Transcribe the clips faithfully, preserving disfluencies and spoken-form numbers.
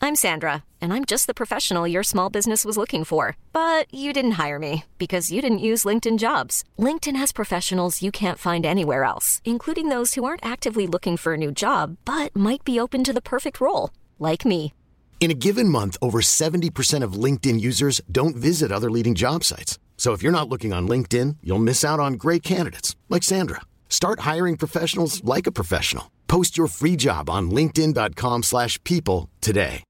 I'm Sandra, and I'm just the professional your small business was looking for. But you didn't hire me because you didn't use LinkedIn Jobs. LinkedIn has professionals you can't find anywhere else, including those who aren't actively looking for a new job, but might be open to the perfect role, like me. In a given month, over seventy percent of LinkedIn users don't visit other leading job sites. So if you're not looking on LinkedIn, you'll miss out on great candidates like Sandra. Start hiring professionals like a professional. Post your free job on linkedin.com slash people today.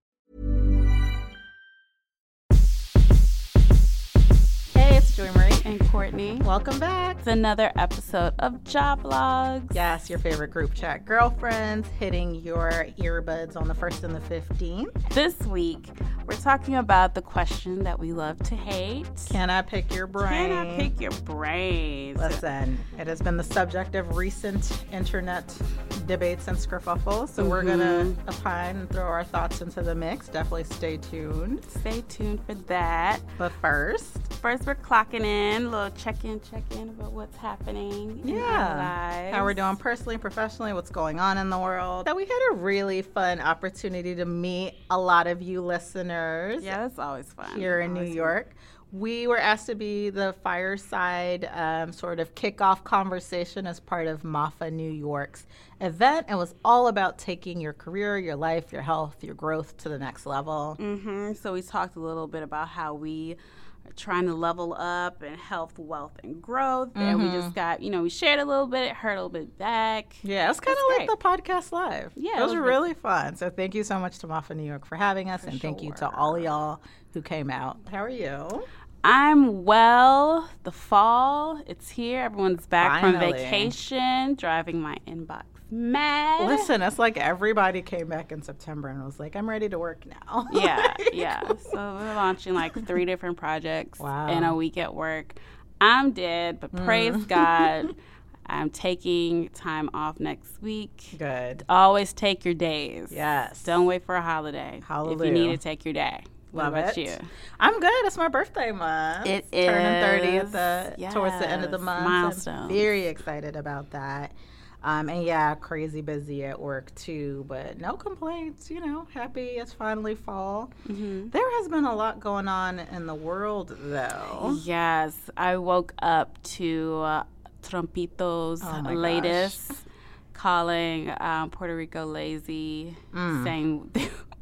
Hey, it's Joy Marie and Courtney. Welcome back. It's another episode of Job Blogs. Yes, your favorite group chat girlfriends hitting your earbuds on the first and the fifteenth. This week, we're talking about the question that we love to hate. Can I pick your brain? Can I pick your brain? Listen, it has been the subject of recent internet debates and skerfuffles, so mm-hmm. we're going to opine and throw our thoughts into the mix. Definitely stay tuned. Stay tuned for that. But first... First, we're clocking in, a little check-in, check-in about what's happening in yeah. our lives. How we're doing personally, professionally, what's going on in the world. So we had a really fun opportunity to meet a lot of you listeners. Yeah, that's always fun. Here in New York. Fun. We were asked to be the fireside um, sort of kickoff conversation as part of M A F A New York's event. It was all about taking your career, your life, your health, your growth to the next level. Mm-hmm. So we talked a little bit about how we trying to level up in health, wealth, and growth. Mm-hmm. And we just got, you know, we shared a little bit, it hurt a little bit back. Yeah, it's kind of like the podcast live. Yeah. It was, it was really fun. So thank you so much to M A F A New York for having us. For and sure. Thank you to all of y'all who came out. How are you? I'm well. The fall, it's here. Everyone's back Finally. From vacation, driving my inbox mad. Listen, it's like everybody came back in September and was like, I'm ready to work now. Yeah, yeah. So we're launching like three different projects wow. in a week at work. I'm dead, but mm. praise God. I'm taking time off next week. Good. Always take your days. Yes. Don't wait for a holiday. Hallelujah. If you need to take your day. Love what about it. you? I'm good. It's my birthday month. It it's is. Turning thirty at the yes. towards the end of the month. Milestone. I'm very excited about that. Um, and yeah, crazy busy at work too, but no complaints. You know, happy it's finally fall. Mm-hmm. There has been a lot going on in the world, though. Yes, I woke up to uh, Trumpito's oh latest gosh. calling um, Puerto Rico lazy, mm. saying.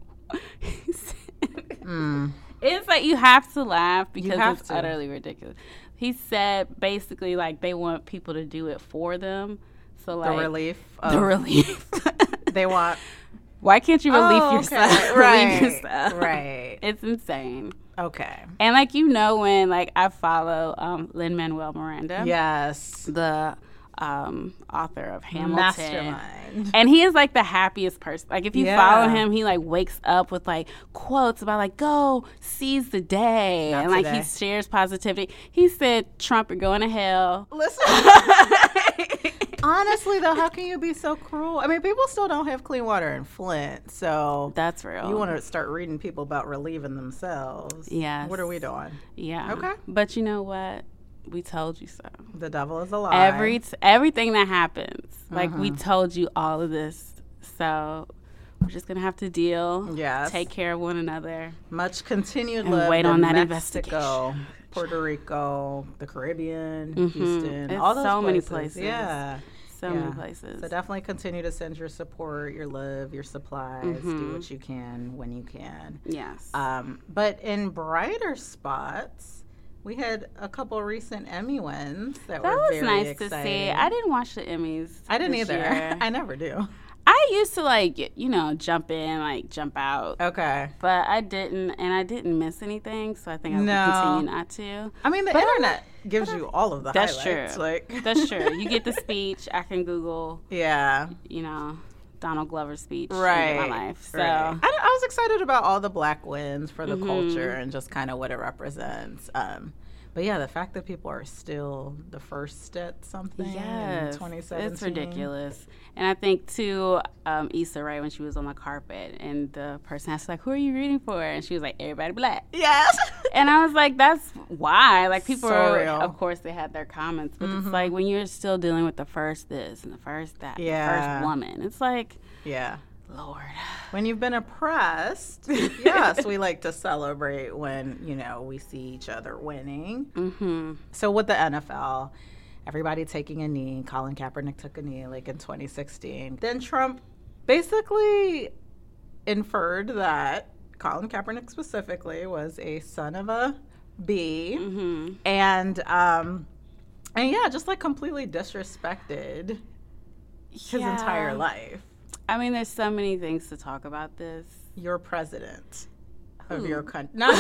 mm. It's like you have to laugh because it's to. utterly ridiculous. He said basically like they want people to do it for them. So like the relief. Of, the relief. They want. Why can't you relieve oh, yourself? Okay. Right. Relieve yourself. Right. It's insane. Okay. And like you know when like I follow um, Lin-Manuel Miranda. Yes. The um, author of Hamilton. Mastermind. And he is like the happiest person. Like if you yeah. follow him, he like wakes up with like quotes about like go seize the day. Not and like today. he shares positivity. He said, Trump, you're going to hell. Listen. Honestly, though, how can you be so cruel? I mean, people still don't have clean water in Flint, so that's real. You want to start reading people about relieving themselves. Yes. What are we doing? Yeah. Okay. But you know what? We told you so. The devil is a lie. Every t- everything that happens, like mm-hmm. we told you all of this, so we're just gonna have to deal. Yes. Take care of one another. Much continued and love. Wait on that Mexico, investigation. Puerto Rico, the Caribbean, mm-hmm. Houston, it's all those so places. many places. Yeah. So yeah. many places. So definitely continue to send your support, your love, your supplies. Mm-hmm. Do what you can when you can. Yes. Um, but in brighter spots, we had a couple recent Emmy wins that, that were was very nice exciting. to see. I didn't watch the Emmys. I didn't this either. Year. I never do. I used to like, you know, jump in, like jump out. Okay. But I didn't, and I didn't miss anything, so I think I will no. continue not to. I mean, the but internet gives you all of the that's highlights. True. Like. That's true. You get the speech. I can Google. Yeah. You know, Donald Glover's speech. Right. In my life. So right. I, I was excited about all the black wins for the mm-hmm. culture and just kind of what it represents. Um, But yeah, the fact that people are still the first at something yes, in twenty seventeen. It's ridiculous. And I think, too, um, Issa Rae, when she was on the carpet, and the person asked, like, who are you rooting for? And she was like, everybody black. Yes. And I was like, that's why. Like, people so are, real. Of course, they had their comments. But mm-hmm. it's like, when you're still dealing with the first this and the first that, yeah. the first woman, it's like, yeah. Lord. When you've been oppressed, yes, we like to celebrate when, you know, we see each other winning. Mm-hmm. So with the N F L, everybody taking a knee. Colin Kaepernick took a knee like in twenty sixteen. Then Trump basically inferred that Colin Kaepernick specifically was a son of a bee. Mm-hmm. And, um, and yeah, just like completely disrespected his Yeah. entire life. I mean, there's so many things to talk about this. You're president of Who? your country. But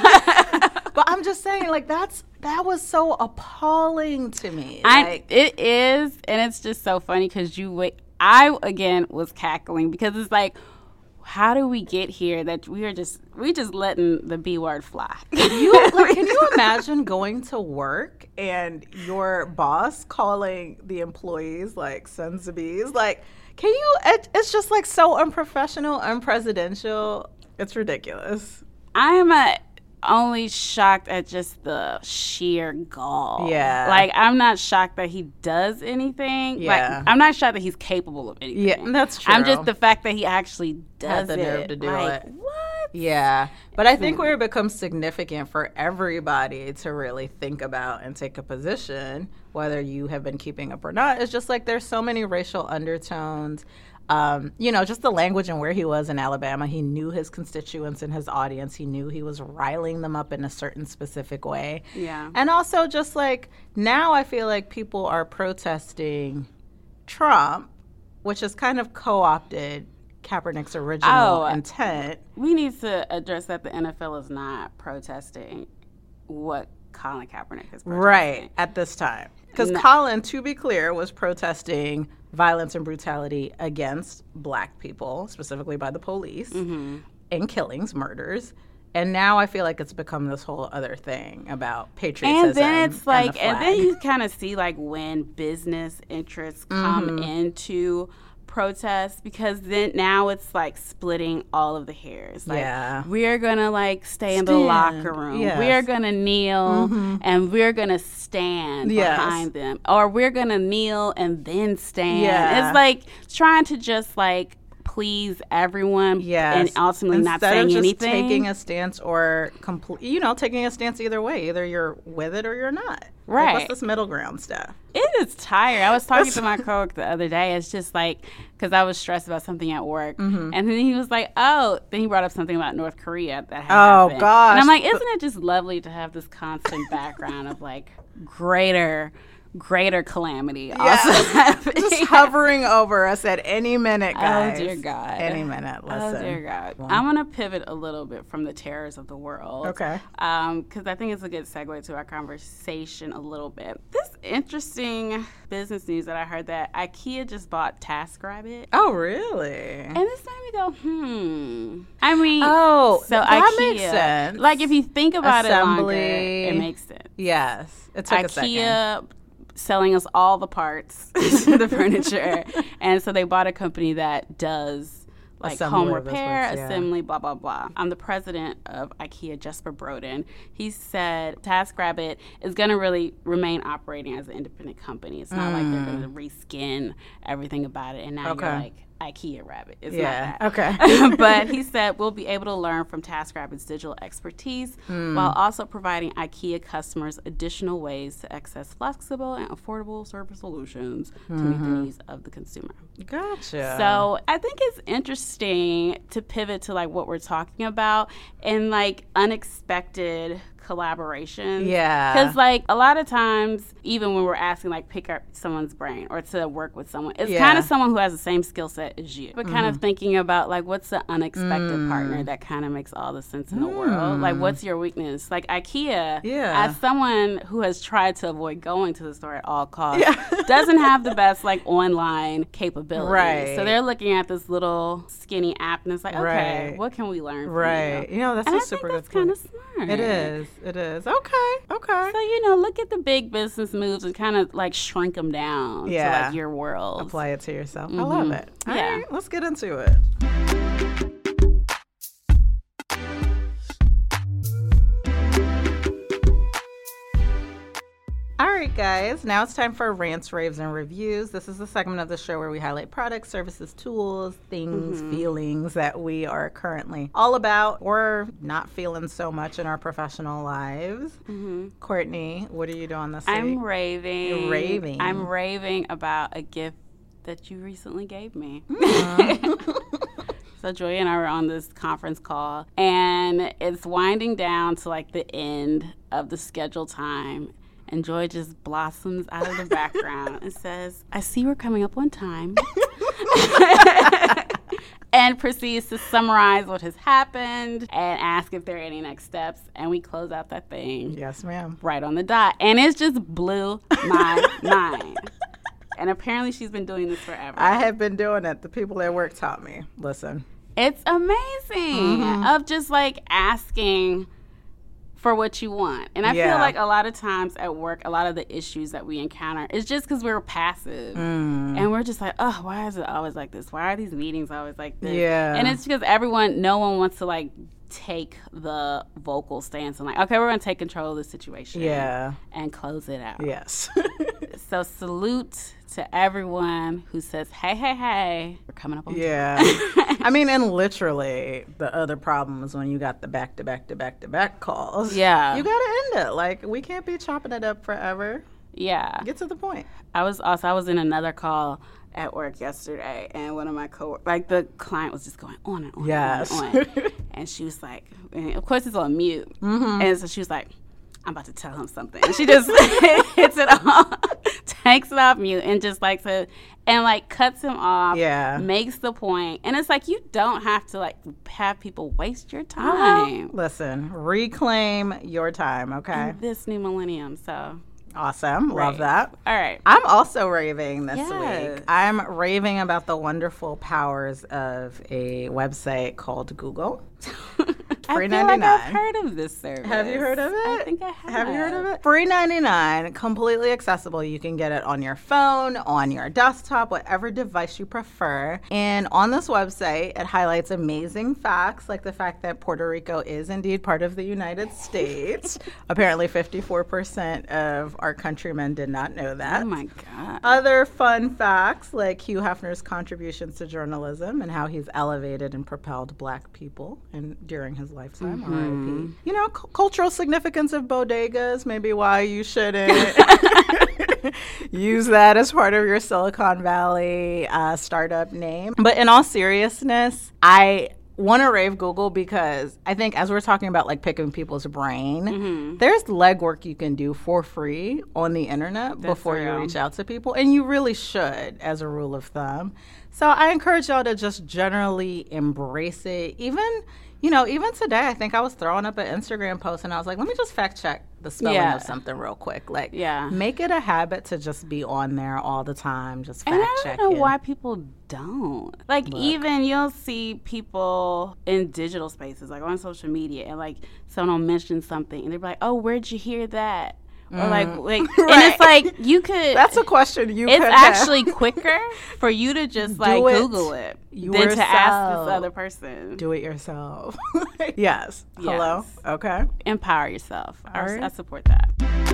I'm just saying, like, that's that was so appalling to me. I, Like, it is, and it's just so funny because you wait. I again was cackling because it's like, how do we get here that we are just we just letting the B word fly? you, like, can you imagine going to work and your boss calling the employees like sons of bees? Like, can you? It, it's just like so unprofessional, unpresidential. It's ridiculous. I am a, only shocked at just the sheer gall. Yeah. Like, I'm not shocked that he does anything. Yeah. Like, I'm not shocked that he's capable of anything. Yeah, that's true. I'm just the fact that he actually does Had the it. nerve to do like, it. What? Yeah, but I think where it becomes significant for everybody to really think about and take a position, whether you have been keeping up or not, is just like there's so many racial undertones. Um, you know, just the language and where he was in Alabama. He knew his constituents and his audience. He knew he was riling them up in a certain specific way. Yeah. And also just like now I feel like people are protesting Trump, which has kind of co-opted Kaepernick's original Oh, intent. We need to address that the N F L is not protesting what Colin Kaepernick is protesting. Right, at this time. Because No. Colin, to be clear, was protesting violence and brutality against black people, specifically by the police, Mm-hmm. and killings, murders. And now I feel like it's become this whole other thing about patriotism. And then it's and like, the and, then flag. you kind of see like when business interests come Mm-hmm. into protests, because then now it's like splitting all of the hairs. Like, Yeah. we're gonna like stay in the Stand, locker room. yes. We're gonna kneel and we're gonna stand Yes. behind them, or we're gonna kneel and then stand. Yeah. It's like trying to just like please everyone, Yes. and ultimately Instead not saying of just anything. taking a stance or complete, you know, taking a stance either way. Either you're with it or you're not. Like, Right. what's this middle ground stuff? It is tired. I was talking to my coworker the other day. It's just like, because I was stressed about something at work. Mm-hmm. And then he was like, oh, then he brought up something about North Korea that had Oh, happened. gosh. And I'm like, isn't it just lovely to have this constant background of like greater, greater calamity also happening? Just hovering over us at any minute, guys. Oh, dear God. Any minute, listen. Oh, dear God. Well, I'm going to pivot a little bit from the terrors of the world. Okay. Because I think it's a good segue to our conversation a little bit. This interesting business news that I heard that IKEA just bought TaskRabbit. Oh, really? And this made me go, hmm. I mean, Oh, so that IKEA, makes sense. like if you think about Assembly. it longer, it makes sense. Yes. It took a second. IKEA selling us all the parts to the furniture, and so they bought a company that does like Assembly home of those repair, parts, yeah. assembly, blah blah blah. I'm the president of IKEA, Jesper Broden. He said TaskRabbit is going to really remain operating as an independent company. It's not like they're going to reskin everything about it, and now Okay. you're like IKEA Rabbit. It's Yeah. not that. Okay. But he said we'll be able to learn from TaskRabbit's digital expertise while also providing IKEA customers additional ways to access flexible and affordable service solutions to meet the needs of the consumer. Gotcha. So I think it's interesting to pivot to like what we're talking about and like unexpected collaborations. Yeah. Because like a lot of times, even when we're asking like pick up someone's brain or to work with someone, it's Yeah. kind of someone who has the same skill set as you. But kind of thinking about like what's the unexpected Mm. partner that kind of makes all the sense in the world. Like what's your weakness? Like IKEA, Yeah. as someone who has tried to avoid going to the store at all costs, doesn't have the best like online capabilities. Right. So they're looking at this little skinny app and it's like, okay, Right. what can we learn from Right. you? You know, that's And a I super think that's good kind point. of smart. It is. It is. Okay. Okay. So, you know, look at the big business moves and kind of like shrink them down Yeah. to like your world. Apply it to yourself. I love it. All Yeah. right, let's get into it. All right, right, guys. Now it's time for Rants, Raves, and Reviews. This is the segment of the show where we highlight products, services, tools, things, mm-hmm. feelings that we are currently all about or not feeling so much in our professional lives. Mm-hmm. Courtney, what are you doing this week? I'm raving. You're raving. I'm raving about a gift that you recently gave me. Mm-hmm. So Joy and I were on this conference call, and it's winding down to like the end of the scheduled time, and Joy just blossoms out of the background and says, I see we're coming up on time, and proceeds to summarize what has happened and ask if there are any next steps, and we close out that thing. Yes, ma'am. Right on the dot, and it just blew my mind. And apparently she's been doing this forever. I have been doing it. The people at work taught me. Listen. It's amazing mm-hmm. of just like asking for what you want. And I yeah. feel like a lot of times at work, a lot of the issues that we encounter is just because we're passive. Mm. And we're just like, oh, why is it always like this? Why are these meetings always like this? Yeah. And it's because everyone, no one wants to like take the vocal stance and like, okay, we're going to take control of the situation. Yeah. And close it out. Yes. So salute to everyone who says, hey, hey, hey, we're coming up on yeah. I mean, and literally the other problem is when you got the back-to-back-to-back-to-back calls. Yeah. You got to end it. Like, we can't be chopping it up forever. Yeah. Get to the point. I was also, I was in another call at work yesterday, and one of my coworkers, like the client was just going on and on yes. and on. And she was like, and of course it's on mute. Mm-hmm. And so she was like, I'm about to tell him something. And she just hits it off, takes it off mute, and just like to, and like cuts him off, yeah. makes the point. And it's like, you don't have to like have people waste your time. Uh-huh. Listen, reclaim your time, okay? In this new millennium, so. Awesome. Right. Love that. All right. I'm also raving this yes. week. I'm raving about the wonderful powers of a website called Google. Free I feel ninety-nine. Like I've heard of this service. Have you heard of it? I think I have. Have you heard of it? Free ninety-nine, completely accessible. You can get it on your phone, on your desktop, whatever device you prefer. And on this website, it highlights amazing facts, like the fact that Puerto Rico is indeed part of the United States. Apparently, fifty-four percent of our countrymen did not know that. Oh, my God. Other fun facts, like Hugh Hefner's contributions to journalism and how he's elevated and propelled Black people and during his lifetime, mm-hmm. R I P. You know, c- cultural significance of bodegas, maybe why you shouldn't use that as part of your Silicon Valley uh, startup name. But in all seriousness, I want to rave Google because I think as we're talking about like picking people's brain, mm-hmm. there's legwork you can do for free on the internet That's before real. you reach out to people. And you really should, as a rule of thumb. So I encourage y'all to just generally embrace it. Even, you know, even today, I think I was throwing up an Instagram post and I was like, let me just fact check the spelling yeah. of something real quick. Like, yeah. make it a habit to just be on there all the time, just fact check. And I don't know why people don't. Like, Look. even you'll see people in digital spaces, like on social media, and like someone will mention something and they'll be like, oh, where'd you hear that? Or like, like right. and it's like you could. That's a question you. It's could actually have. quicker for you to just like it Google it yourself. than to ask this other person. Do it yourself. yes. yes. Hello. Okay. Empower yourself. All I, right. I support that.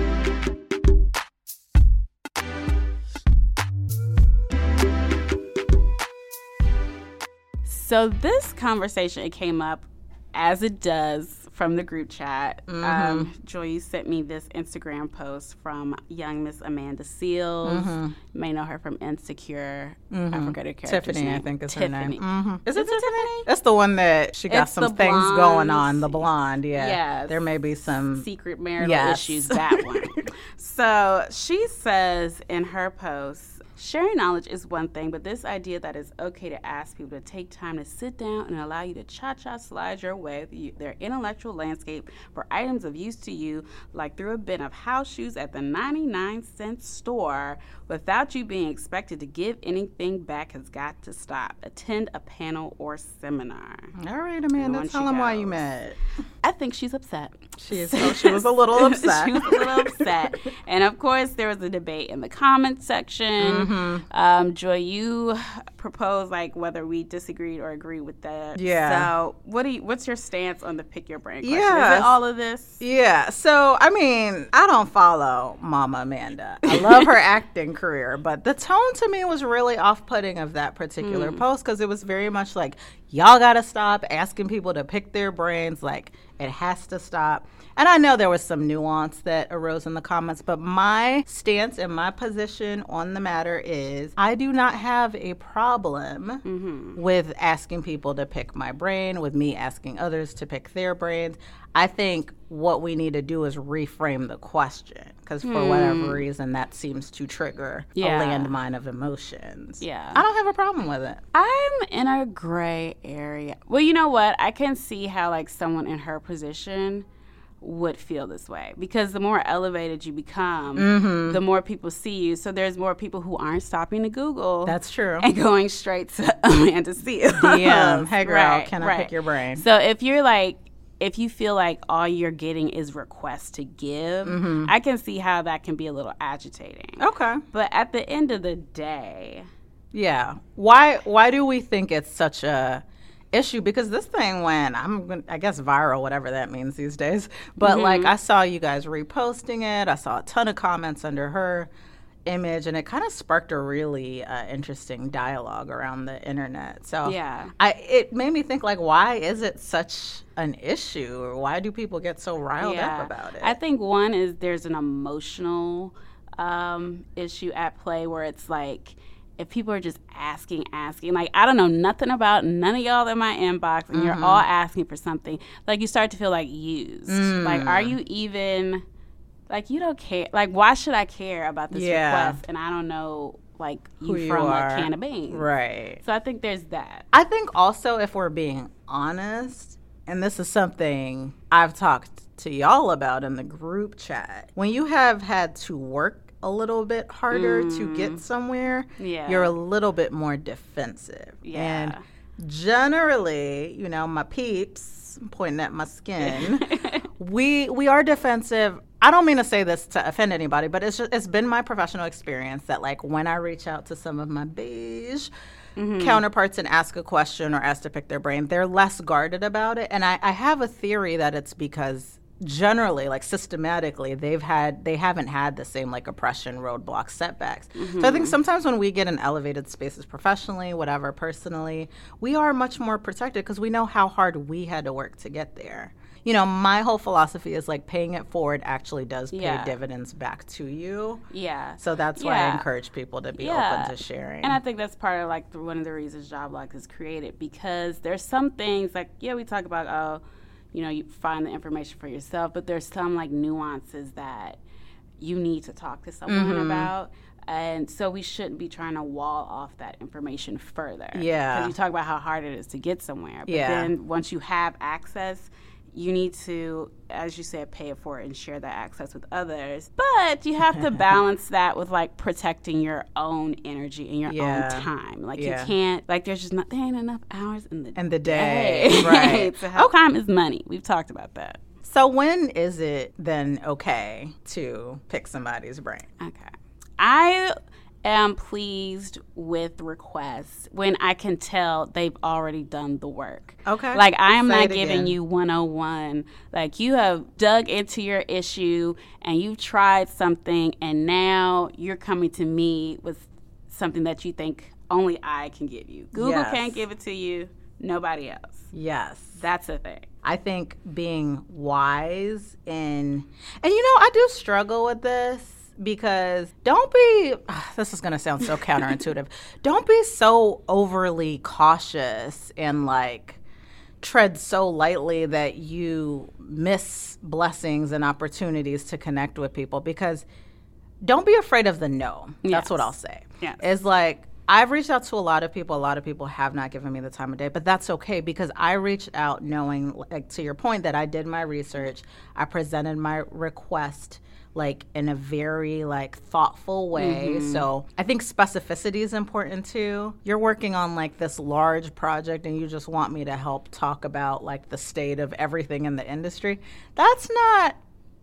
So this conversation, it came up as it does from the group chat. Mm-hmm. Um, Joy, you sent me this Instagram post from young Miss Amanda Seals. Mm-hmm. You may know her from Insecure. Mm-hmm. I forget her character's Tiffany, name. I think is Tiffany. her name. Mm-hmm. Is, is it, it Tiffany? That's the one that she got it's some things blonde. going on. The blonde, yeah. Yes. There may be some secret marital yes. issues, that one. So she says in her post, sharing knowledge is one thing, but this idea that it's okay to ask people to take time to sit down and allow you to cha-cha slide your way through their intellectual landscape for items of use to you, like through a bin of house shoes at the ninety-nine cent store, without you being expected to give anything back, has got to stop. Attend a panel or seminar. All right, Amanda, tell them why you mad. I think she's upset. She's, oh, she was a little upset. She was a little upset. And, of course, there was a debate in the comments section. Mm-hmm. Um, Joy, you proposed, like, whether we disagreed or agreed with that. Yeah. So what do you, what's your stance on the pick your brain question? Yeah. Is it all of this? Yeah. So, I mean, I don't follow Mama Amanda. I love her acting career, but the tone to me was really off-putting of that particular mm. post because it was very much like, y'all got to stop asking people to pick their brains. Like, it has to stop. And I know there was some nuance that arose in the comments, but my stance and my position on the matter is I do not have a problem mm-hmm. with asking people to pick my brain, with me asking others to pick their brains. I think what we need to do is reframe the question because for hmm. whatever reason that seems to trigger yeah. a landmine of emotions. Yeah. I don't have a problem with it. I'm in a gray area. Well, you know what? I can see how like someone in her position would feel this way because the more elevated you become, mm-hmm. the more people see you. So there's more people who aren't stopping to Google. That's true. And going straight to Amanda Seales. D M, hey girl, right, can I right. pick your brain? So if you're like, if you feel like all you're getting is requests to give, mm-hmm. I can see how that can be a little agitating. Okay. But at the end of the day. Yeah. Why Why do we think it's such a issue? Because this thing went, I'm gonna, I guess viral, whatever that means these days. But mm-hmm. like I saw you guys reposting it. I saw a ton of comments under her image, and it kind of sparked a really uh, interesting dialogue around the internet. So yeah, I it made me think like, why is it such an issue, or why do people get so riled yeah. up about it? I think one is there's an emotional um, issue at play where it's like, if people are just asking, asking, like, I don't know nothing about none of y'all in my inbox, and mm-hmm. you're all asking for something, like, you start to feel, like, used. Mm. Like, are you even, like, you don't care. Like, why should I care about this yeah. request? And I don't know, like, you Who from you a can of beans. Right. So I think there's that. I think also, if we're being honest, and this is something I've talked to y'all about in the group chat, when you have had to work a little bit harder mm. to get somewhere, yeah. you're a little bit more defensive. Yeah. And generally, you know, my peeps, I'm pointing at my skin, we we are defensive. I don't mean to say this to offend anybody, but it's just, it's been my professional experience that like when I reach out to some of my beige mm-hmm. counterparts and ask a question or ask to pick their brain, they're less guarded about it. And I, I have a theory that it's because generally, like systematically, they've had they haven't had the same like oppression, roadblocks, setbacks. Mm-hmm. So I think sometimes when we get in elevated spaces professionally, whatever, personally, we are much more protected because we know how hard we had to work to get there. You know, my whole philosophy is like paying it forward actually does pay yeah. dividends back to you. Yeah. So that's yeah. why I encourage people to be yeah. open to sharing. And I think that's part of like the, one of the reasons JobLock is created, because there's some things like, yeah, we talk about, oh, you know, you find the information for yourself, but there's some like nuances that you need to talk to someone mm-hmm. about. And so we shouldn't be trying to wall off that information further. Yeah. Because you talk about how hard it is to get somewhere. But yeah. then once you have access, you need to, as you said, pay it forward and share that access with others. But you have to balance that with like protecting your own energy and your yeah. own time. Like yeah. you can't, like there's just not, there ain't enough hours in the and the day. day. Right. So how time is money. We've talked about that. So when is it then okay to pick somebody's brain? Okay. I am pleased with requests when I can tell they've already done the work. Okay. Like, I am Say not it giving again. you one oh one. Like, you have dug into your issue and you've tried something, and now you're coming to me with something that you think only I can give you. Google yes. can't give it to you. Nobody else. Yes. That's the thing. I think being wise in, and you know, I do struggle with this. Because don't be, ugh, this is going to sound so counterintuitive, don't be so overly cautious and like tread so lightly that you miss blessings and opportunities to connect with people. Because don't be afraid of the no. That's yes. what I'll say. Yes. It's like, I've reached out to a lot of people. A lot of people have not given me the time of day, but that's okay because I reached out knowing, like, to your point, that I did my research. I presented my request like in a very like thoughtful way. Mm-hmm. So I think specificity is important too. You're working on like this large project and you just want me to help talk about like the state of everything in the industry. That's not,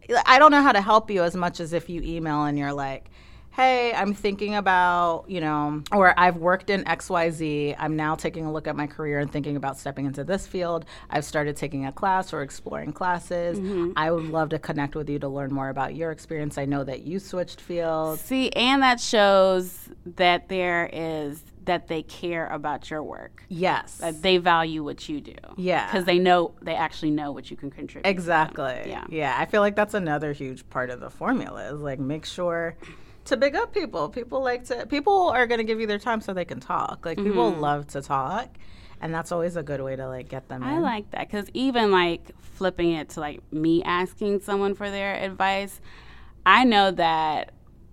I don't know how to help you as much as if you email and you're like, hey, I'm thinking about, you know, or I've worked in X Y Z. I'm now taking a look at my career and thinking about stepping into this field. I've started taking a class or exploring classes. Mm-hmm. I would love to connect with you to learn more about your experience. I know that you switched fields. See, and that shows that there is, that they care about your work. Yes. That they value what you do. Yeah. Because they know, they actually know what you can contribute. Exactly. Yeah. Yeah. I feel like that's another huge part of the formula is like make sure to big up people. People like to, people are going to give you their time so they can talk. Like, mm-hmm. people love to talk, and that's always a good way to, like, get them in. I like that, because even, like, flipping it to, like, me asking someone for their advice, I know that,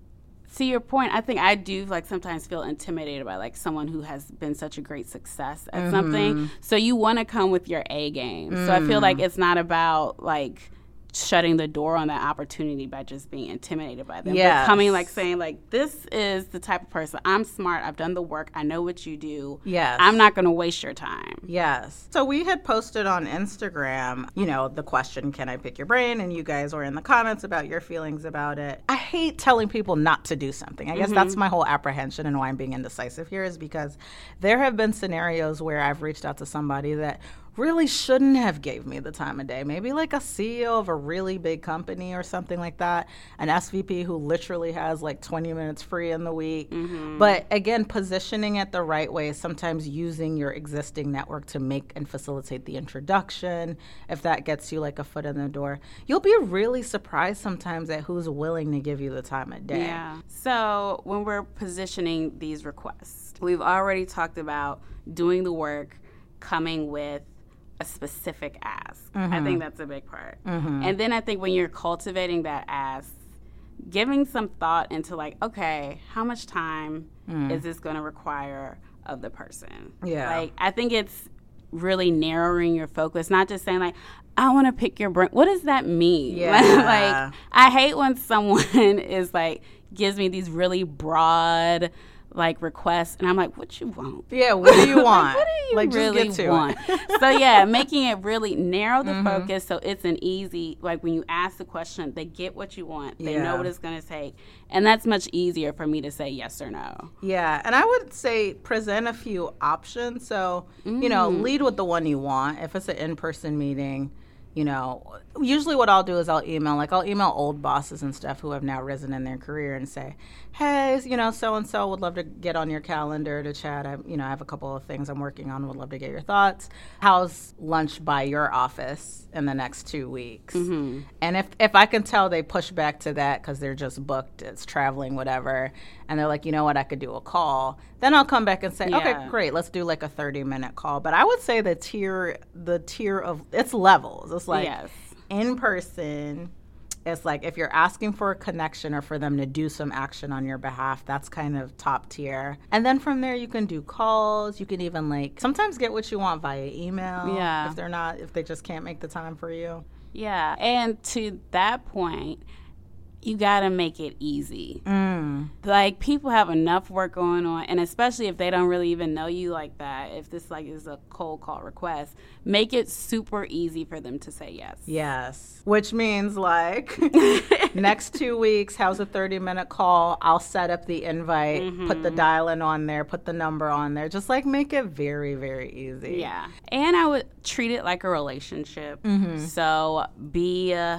to your point, I think I do, like, sometimes feel intimidated by, like, someone who has been such a great success at mm-hmm. something. So you want to come with your A game. Mm. So I feel like it's not about, like, shutting the door on that opportunity by just being intimidated by them. Yes. But coming, like, saying, like, this is the type of person. I'm smart. I've done the work. I know what you do. Yes. I'm not going to waste your time. Yes. So we had posted on Instagram, you know, the question, can I pick your brain? And you guys were in the comments about your feelings about it. I hate telling people not to do something. I guess mm-hmm. that's my whole apprehension and why I'm being indecisive here is because there have been scenarios where I've reached out to somebody that really shouldn't have gave me the time of day. Maybe like a C E O of a really big company or something like that, an S V P who literally has like twenty minutes free in the week. Mm-hmm. But again, positioning it the right way, sometimes using your existing network to make and facilitate the introduction, if that gets you like a foot in the door. You'll be really surprised sometimes at who's willing to give you the time of day. Yeah. So when we're positioning these requests, we've already talked about doing the work, coming with a specific ask. Mm-hmm. I think that's a big part. Mm-hmm. And then I think when you're cultivating that ask, giving some thought into like, okay, how much time mm. is this going to require of the person? Yeah. Like, I think it's really narrowing your focus, not just saying like, I want to pick your brain. What does that mean? Yeah. Like, I hate when someone is like, gives me these really broad like requests, and I'm like, what you want? Yeah, what do you want? Like, what do you like, really just get to want? It. So yeah, making it really narrow the mm-hmm. focus so it's an easy, like when you ask the question, they get what you want. They yeah. know what it's going to take. And that's much easier for me to say yes or no. Yeah, and I would say present a few options. So, mm. you know, lead with the one you want. If it's an in-person meeting, you know, usually what I'll do is I'll email, like I'll email old bosses and stuff who have now risen in their career and say, hey, you know, so-and-so would love to get on your calendar to chat. I, you know, I have a couple of things I'm working on, would love to get your thoughts. How's lunch by your office in the next two weeks? Mm-hmm. And if, if I can tell they push back to that because they're just booked, it's traveling, whatever, and they're like, you know what, I could do a call, then I'll come back and say, yeah. okay, great, let's do like a thirty-minute call. But I would say the tier, the tier of, it's levels. It's like yes. in person, it's like if you're asking for a connection or for them to do some action on your behalf, that's kind of top tier. And then from there, you can do calls. You can even like sometimes get what you want via email. Yeah. If they're not, if they just can't make the time for you. Yeah. And to that point, you got to make it easy. Mm. Like, people have enough work going on, and especially if they don't really even know you like that, if this, like, is a cold call request, make it super easy for them to say yes. Yes. Which means, like, next two weeks, how's a thirty-minute call? I'll set up the invite, mm-hmm. put the dial-in on there, put the number on there. Just, like, make it very, very easy. Yeah. And I would treat it like a relationship. Mm-hmm. So be... Uh,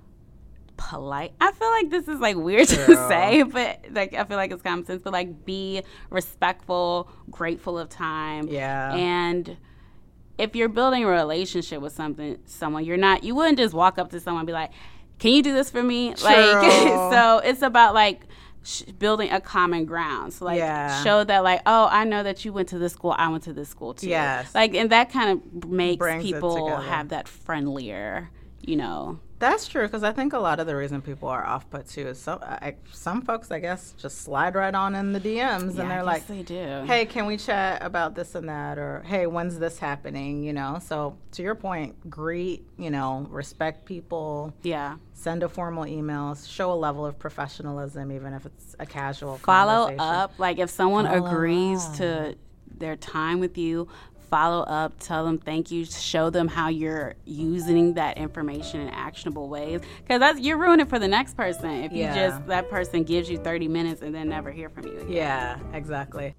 polite. I feel like this is like weird Girl. to say, but like I feel like it's common sense. But like, be respectful, grateful of time. Yeah. And if you're building a relationship with something, someone, you're not. You wouldn't just walk up to someone and be like, "Can you do this for me?" True. Like, so it's about like sh- building a common ground. So like, yeah. show that like, oh, I know that you went to this school. I went to this school too. Yes. Like, and that kind of makes Brings people have that friendlier. you know. That's true, because I think a lot of the reason people are off put too is some I, some folks, I guess, just slide right on in the D Ms Yeah, and they're I like, guess they do. hey, can we chat about this and that? Or, hey, when's this happening? You know, so to your point, greet, you know, respect people. Yeah. Send a formal email, show a level of professionalism, even if it's a casual Follow conversation. up. Like if someone Follow agrees up. to their time with you, follow up, tell them thank you, show them how you're using that information in actionable ways. Because that's you're ruining it for the next person if Yeah. you just, that person gives you thirty minutes and then never hear from you again. Yeah, exactly.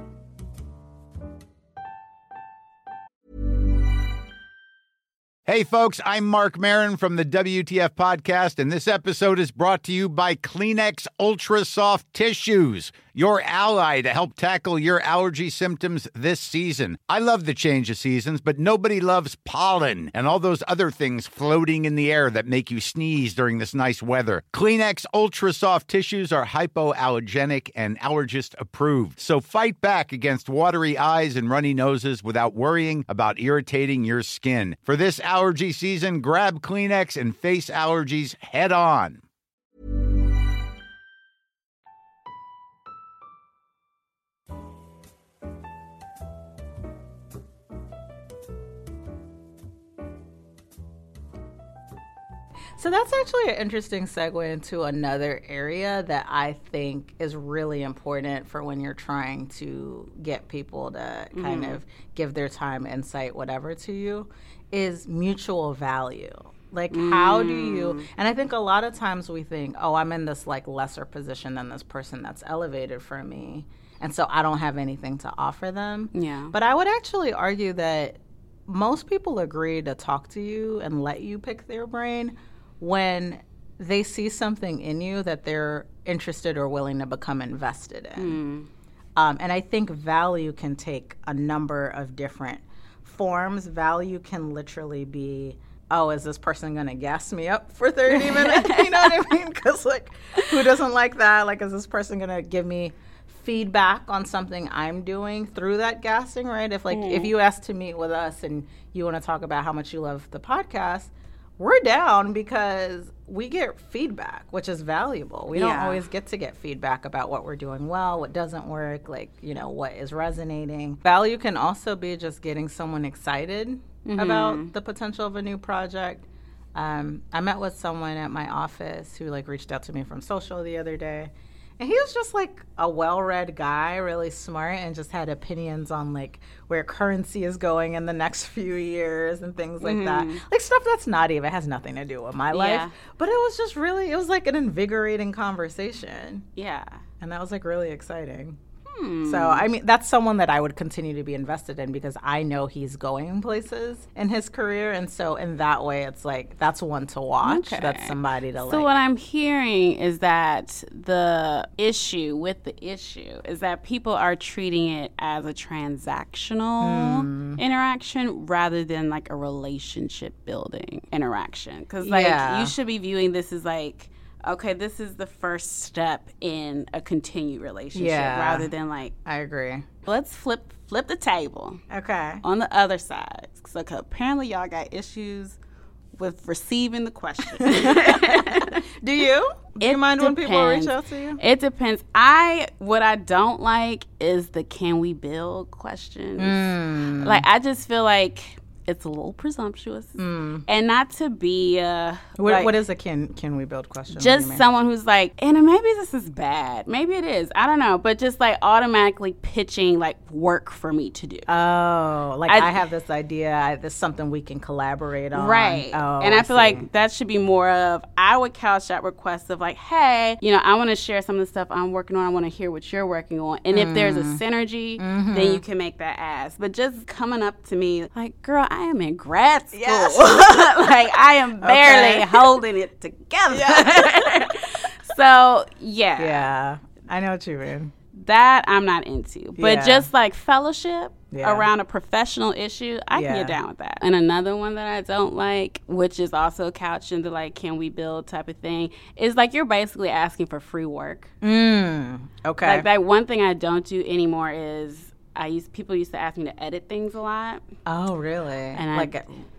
Hey, folks, I'm Mark Maron from the W T F Podcast, and this episode is brought to you by Kleenex Ultra Soft Tissues, your ally to help tackle your allergy symptoms this season. I love the change of seasons, but nobody loves pollen and all those other things floating in the air that make you sneeze during this nice weather. Kleenex Ultra Soft Tissues are hypoallergenic and allergist approved, so fight back against watery eyes and runny noses without worrying about irritating your skin. For this allergy season, grab Kleenex and face allergies head on. So that's actually an interesting segue into another area that I think is really important for when you're trying to get people to kind Mm-hmm. of give their time, insight, whatever to you, is mutual value. Like, how do you, and I think a lot of times we think, oh, I'm in this like lesser position than this person that's elevated from me, and so I don't have anything to offer them. Yeah. But I would actually argue that most people agree to talk to you and let you pick their brain when they see something in you that they're interested or willing to become invested in. Um, and I think value can take a number of different forms. Value can literally be, oh, is this person going to gas me up for thirty minutes? You know what I mean? Because, like, who doesn't like that? Like, is this person going to give me feedback on something I'm doing through that gassing, right? If, like, if you ask to meet with us and you want to talk about how much you love the podcast, we're down because we get feedback, which is valuable. We don't Yeah. always get to get feedback about what we're doing well, what doesn't work, like, you know, what is resonating. Value can also be just getting someone excited Mm-hmm. about the potential of a new project. Um, I met with someone at my office who, like, reached out to me from social the other day. And he was just, like, a well-read guy, really smart, and just had opinions on, like, where currency is going in the next few years and things like that. Like, stuff that's not even, has nothing to do with my life. Yeah. But it was just really, it was, like, an invigorating conversation. Yeah. And that was, like, really exciting. So, I mean, that's someone that I would continue to be invested in because I know he's going places in his career. And so, in that way, it's like, that's one to watch. Okay. That's somebody to, So like. what I'm hearing is that the issue with the issue is that people are treating it as a transactional Hmm. interaction rather than like a relationship building interaction. Because like Yeah. you should be viewing this as like, okay, this is the first step in a continued relationship Yeah. rather than like, I agree. let's flip flip the table Okay. on the other side. So apparently y'all got issues with receiving the question. Do you? Do you It mind when people reach depends. out to you? It depends. I what I don't like is the can we build questions. Mm. Like I just feel like it's a little presumptuous, and not to be uh, What, like, what is a can can we build question? What do you just mean? someone who's like, Anna, maybe this is bad. Maybe it is. I don't know. But just like automatically pitching like work for me to do. Oh, like I, I- have this idea. I, this is something we can collaborate on. Right. Oh, and I, feel see. like that should be more of, I would couch that request of like, hey, you know, I want to share some of the stuff I'm working on. I want to hear what you're working on. And if there's a Mm. synergy, Mm-hmm. then you can make that ask. But just coming up to me like, girl, I am in grad school. Yes. Like I am barely Okay. holding it together. So yeah, Yeah, I know what you mean. that I'm not into. But Yeah. just like fellowship Yeah. around a professional issue, I Yeah. can get down with that. And another one that I don't like, which is also couched into like, can we build type of thing, is like you're basically asking for free work. Mm, okay. Like that one thing I don't do anymore is I used people used to ask me to edit things a lot. Oh, really? And I- like, like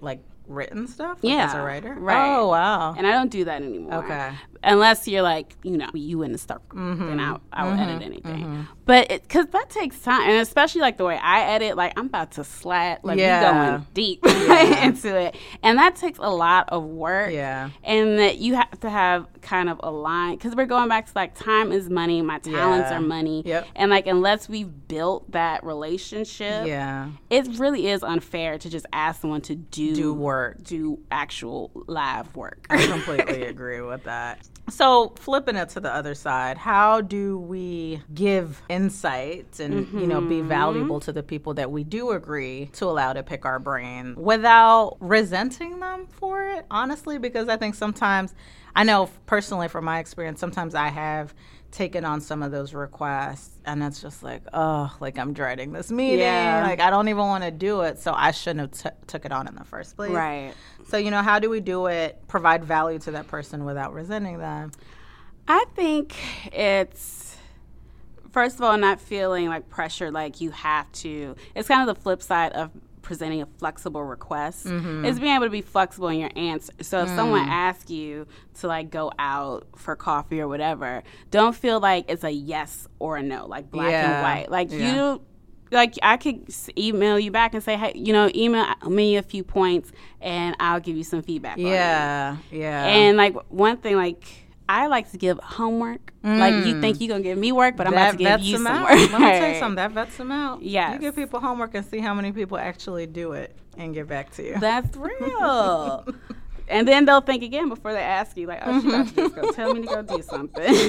written stuff? Like yeah. as a writer? Right. Oh, wow. And I don't do that anymore. Okay. Unless you're like, you know, you in the circle, mm-hmm. then I, I will mm-hmm. edit anything. Mm-hmm. But because that takes time, and especially like the way I edit, like I'm about to slat, like yeah. we going deep yeah. into it, and that takes a lot of work. Yeah. And that you have to have kind of a line, because we're going back to like time is money, my talents yeah. are money, yep. and like unless we've built that relationship, yeah, it really is unfair to just ask someone to do do work, do actual live work. I completely agree with that. So flipping it to the other side, how do we give insight and, mm-hmm. you know, be valuable to the people that we do agree to allow to pick our brain without resenting them for it? Honestly, because I think sometimes, I know personally from my experience, sometimes I have taken on some of those requests and it's just like, oh, like I'm dreading this meeting. Yeah. Like I don't even want to do it. So I shouldn't have t- took it on in the first place. Right. So, you know, how do we do it, provide value to that person without resenting them? I think it's, first of all, not feeling like pressure, like you have to. It's kind of the flip side of presenting a flexible request, mm-hmm. is being able to be flexible in your answer. So if mm. someone asks you to like go out for coffee or whatever, don't feel like it's a yes or a no, like black yeah. and white. Like yeah. you, like I could email you back and say, hey, you know, email me a few points and I'll give you some feedback. Yeah, on it. yeah. And like one thing, like I like to give homework. Mm. Like you think you're going to give me work, but I'm that about to give you some out. work. Let me tell you something, that vets them out. Yes. You give people homework and see how many people actually do it and get back to you. That's real. And then they'll think again before they ask you, like, oh, she about to just go tell me to go do something.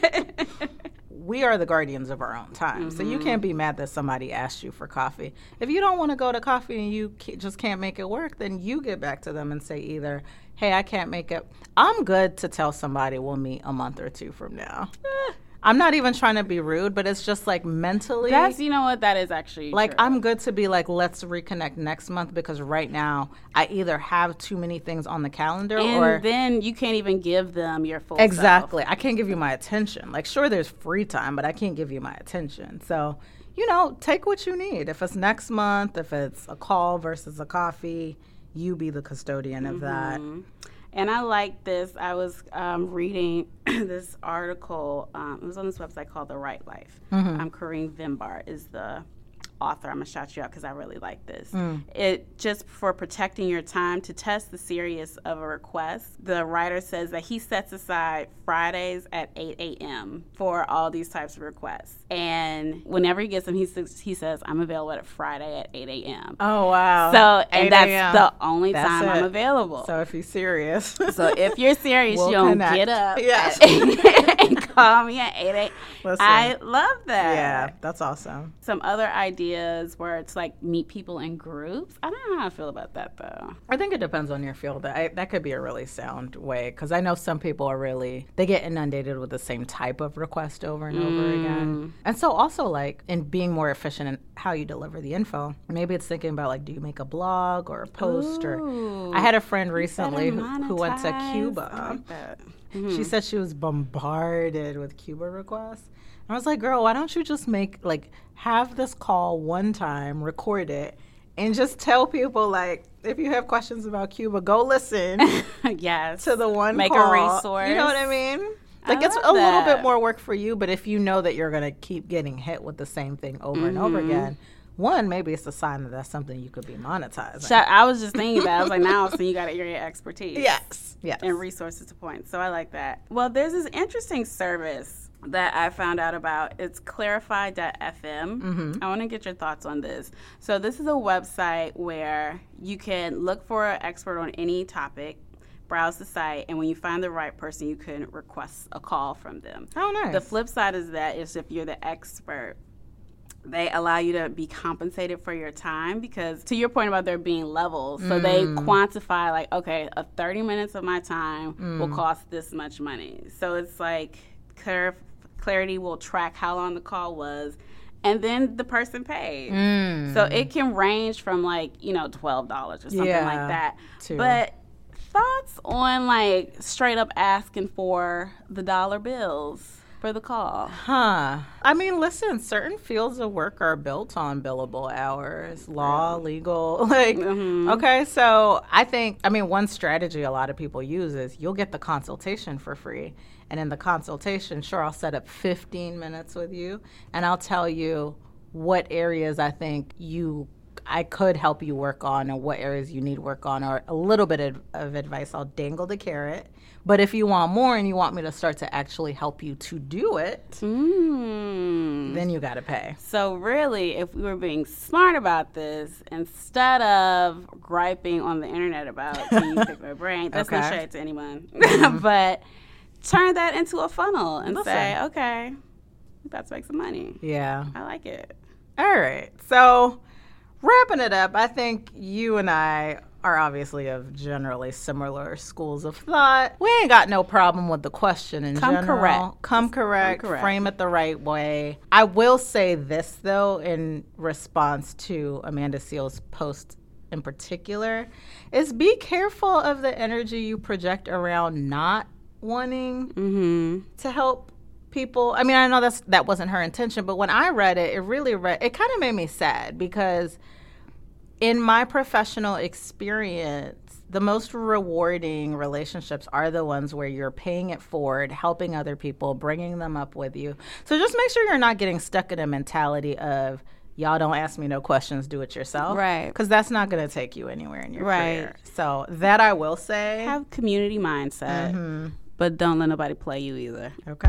We are the guardians of our own time. Mm-hmm. So you can't be mad that somebody asked you for coffee. If you don't want to go to coffee and you just can't make it work, then you get back to them and say either, hey, I can't make it. I'm good to tell somebody we'll meet a month or two from now. I'm not even trying to be rude, but it's just like mentally. That's, you know what, that is actually like true. I'm good to be like, let's reconnect next month because right now I either have too many things on the calendar and or. then you can't even give them your full Exactly. self. I can't give you my attention. Like, sure, there's free time, but I can't give you my attention. So, you know, take what you need. If it's next month, if it's a call versus a coffee, you be the custodian mm-hmm. of that. And I like this. I was um, reading this article. Um, it was on this website called The Right Life. Mm-hmm. Um, Kareem Vimbar is the author. I'm going to shout you out because I really like this. Mm. It just for protecting your time to test the seriousness of a request. The writer says that he sets aside Fridays at eight a.m. for all these types of requests. And whenever he gets them, he says, he says I'm available at Friday at eight a.m. Oh, wow. So, and that's the only that's time it. I'm available. So if you're serious. So if you're serious, we'll you'll connect. get up yes. and call me at eight a.m. I love that. Yeah, that's awesome. Some other ideas where it's like meet people in groups. I don't know how I feel about that, though. I think it depends on your field. I, that could be a really sound way because I know some people are really, they get inundated with the same type of request over and mm. over again. And so also like in being more efficient in how you deliver the info, maybe it's thinking about like, do you make a blog or a post? Ooh. Or I had a friend recently who, who went to Cuba. I like that. Mm-hmm. She said she was bombarded with Cuba requests. I was like, girl, why don't you just make, like, have this call one time, record it, and just tell people, like, if you have questions about Cuba, go listen yes. to the one make call. Make a resource. You know what I mean? Like, I it's a that. little bit more work for you, but if you know that you're going to keep getting hit with the same thing over mm-hmm. and over again, one, maybe it's a sign that that's something you could be monetizing. I was just thinking that. I was like, now so you got your expertise. Yes. Yes. And resources to point. So I like that. Well, there's this interesting service that I found out about. It's clarify dot f m. Mm-hmm. I want to get your thoughts on this. So this is a website where you can look for an expert on any topic, browse the site, and when you find the right person, you can request a call from them. Oh, nice. The flip side is that is if you're the expert, they allow you to be compensated for your time because to your point about there being levels, so mm. they quantify like, okay, a thirty minutes of my time mm. will cost this much money. So it's like Clar- Clarity will track how long the call was and then the person pays. Mm. So it can range from like, you know, twelve dollars or something yeah, like that. too. But thoughts on like straight up asking for the dollar bills? for the call? Huh. I mean, listen, certain fields of work are built on billable hours, law, legal. Like, mm-hmm. okay, so I think, I mean, one strategy a lot of people use is you'll get the consultation for free. And in the consultation, sure, I'll set up fifteen minutes with you, and I'll tell you what areas I think you I could help you work on, or what areas you need work on, or a little bit of, of advice. I'll dangle the carrot. But if you want more and you want me to start to actually help you to do it, mm. then you got to pay. So really, if we were being smart about this, instead of griping on the internet about, can you pick my brain, that's okay. Not shade to anyone, mm-hmm. but turn that into a funnel and Listen. say, okay, let's make some money. Yeah. I like it. All right. So wrapping it up, I think you and I are obviously of generally similar schools of thought. We ain't got no problem with the question in Come general. Correct. Come correct. Come correct. Frame it the right way. I will say this, though, in response to Amanda Seales' post in particular, is be careful of the energy you project around not wanting mm-hmm. to help people. I mean, I know that's that wasn't her intention, but when I read it, it really read, it kind of made me sad, because in my professional experience, the most rewarding relationships are the ones where you're paying it forward, helping other people, bringing them up with you. So just make sure you're not getting stuck in a mentality of, y'all don't ask me no questions, do it yourself. Right. Because that's not going to take you anywhere in your right. career. So that I will say. Have community mindset, mm-hmm. but don't let nobody play you either. Okay.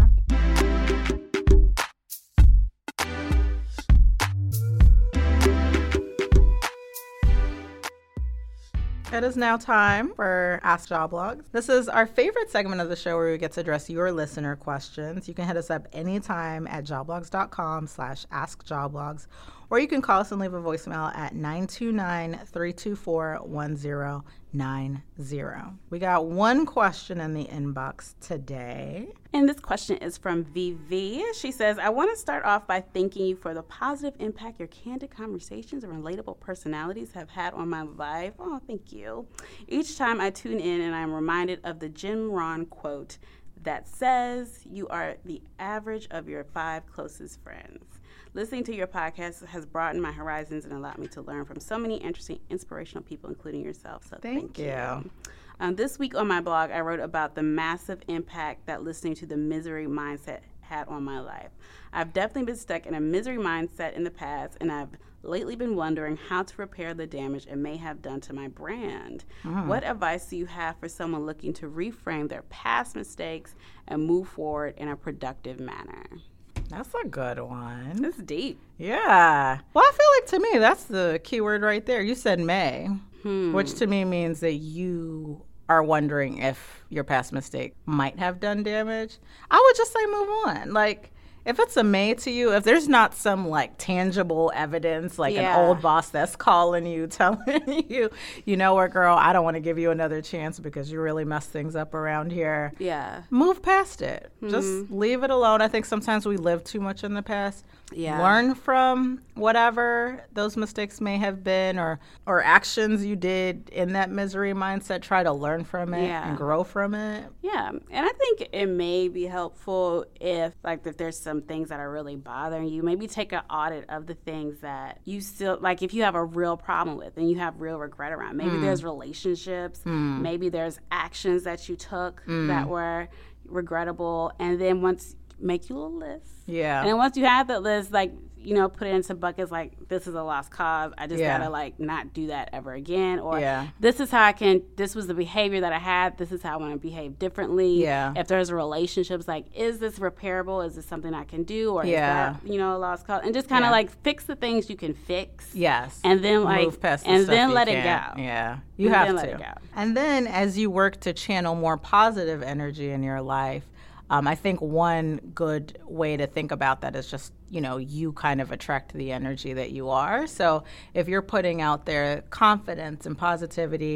It is now time for Ask Joblogs. This is our favorite segment of the show where we get to address your listener questions. You can hit us up anytime at joblogs.com slash askjoblogs, or you can call us and leave a voicemail at nine two nine, three two four, one zero nine zero. We got one question in the inbox today. And this question is from Vivi. She says, I want to start off by thanking you for the positive impact your candid conversations and relatable personalities have had on my life. Oh, thank you. Each time I tune in and I'm reminded of the Jim Rohn quote that says, you are the average of your five closest friends. Listening to your podcast has broadened my horizons and allowed me to learn from so many interesting, inspirational people, including yourself. So thank, thank you. you. Um, this week on my blog, I wrote about the massive impact that listening to the misery mindset had on my life. I've definitely been stuck in a misery mindset in the past, and I've lately been wondering how to repair the damage it may have done to my brand. Mm. What advice do you have for someone looking to reframe their past mistakes and move forward in a productive manner? That's a good one. It's deep. Yeah. Well, I feel like to me, that's the key word right there. You said may, hmm. which to me means that you are wondering if your past mistake might have done damage. I would just say move on. Like, if it's a may to you, if there's not some, like, tangible evidence, like yeah. an old boss that's calling you, telling you, you know what, girl, I don't want to give you another chance because you really messed things up around here. Yeah. Move past it. Mm-hmm. Just leave it alone. I think sometimes we live too much in the past. Yeah. Learn from whatever those mistakes may have been, or or actions you did in that misery mindset. Try to learn from it yeah. and grow from it. Yeah. And I think it may be helpful if, like, if there's some things that are really bothering you, maybe take an audit of the things that you still, like, if you have a real problem with and you have real regret around. Maybe mm. there's relationships. Mm. Maybe there's actions that you took mm. that were regrettable. And then once, make you a little list. Yeah. And then once you have that list, like, you know, put it into buckets like, this is a lost cause. I just yeah. gotta, like, not do that ever again. Or yeah. this is how I can, this was the behavior that I had. This is how I want to behave differently. Yeah. If there's relationships, like, is this repairable? Is this something I can do? Or yeah. is that, you know, a lost cause? And just kind of, yeah. like, fix the things you can fix. Yes. And then, like, move past the and stuff then you let can't. it go. Yeah. You and have then to. Let it go. And then as you work to channel more positive energy in your life, Um, I think one good way to think about that is just, you know, you kind of attract the energy that you are. So if you're putting out there confidence and positivity,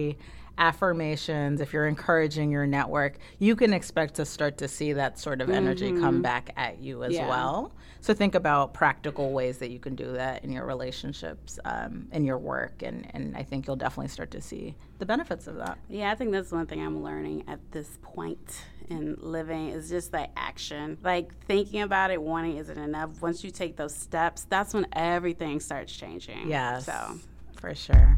affirmations, if you're encouraging your network, you can expect to start to see that sort of energy mm-hmm. come back at you as yeah. well. So think about practical ways that you can do that in your relationships, um, in your work, and, and I think you'll definitely start to see the benefits of that. Yeah, I think that's one thing I'm learning at this point in living is just that action. Like thinking about it, wanting isn't enough. Once you take those steps, that's when everything starts changing. Yes, so for sure.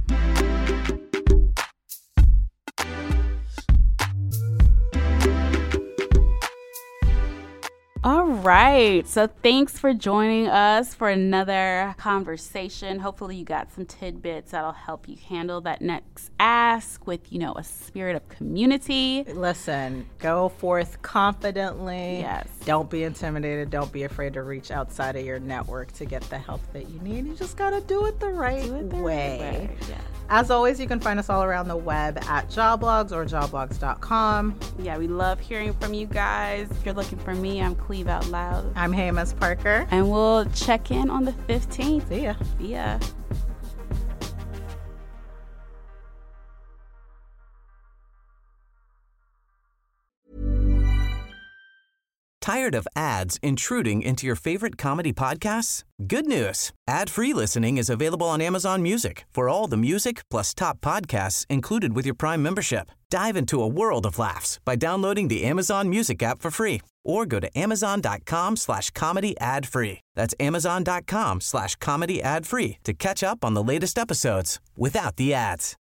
All right. So thanks for joining us for another conversation. Hopefully you got some tidbits that'll help you handle that next ask with, you know, a spirit of community. Listen, go forth confidently. Yes. Don't be intimidated. Don't be afraid to reach outside of your network to get the help that you need. You just got to do it the right do it the way. Right way. Yeah. As always, you can find us all around the web at Joblogs or joblogs dot com. Yeah, we love hearing from you guys. If you're looking for me, I'm Cleve Out Loud. I'm Hamas Parker. And we'll check in on the fifteenth. See ya. See ya. Tired of ads intruding into your favorite comedy podcasts? Good news. Ad-free listening is available on Amazon Music for all the music plus top podcasts included with your Prime membership. Dive into a world of laughs by downloading the Amazon Music app for free or go to amazon.com slash comedy ad free. That's amazon.com slash comedy ad free to catch up on the latest episodes without the ads.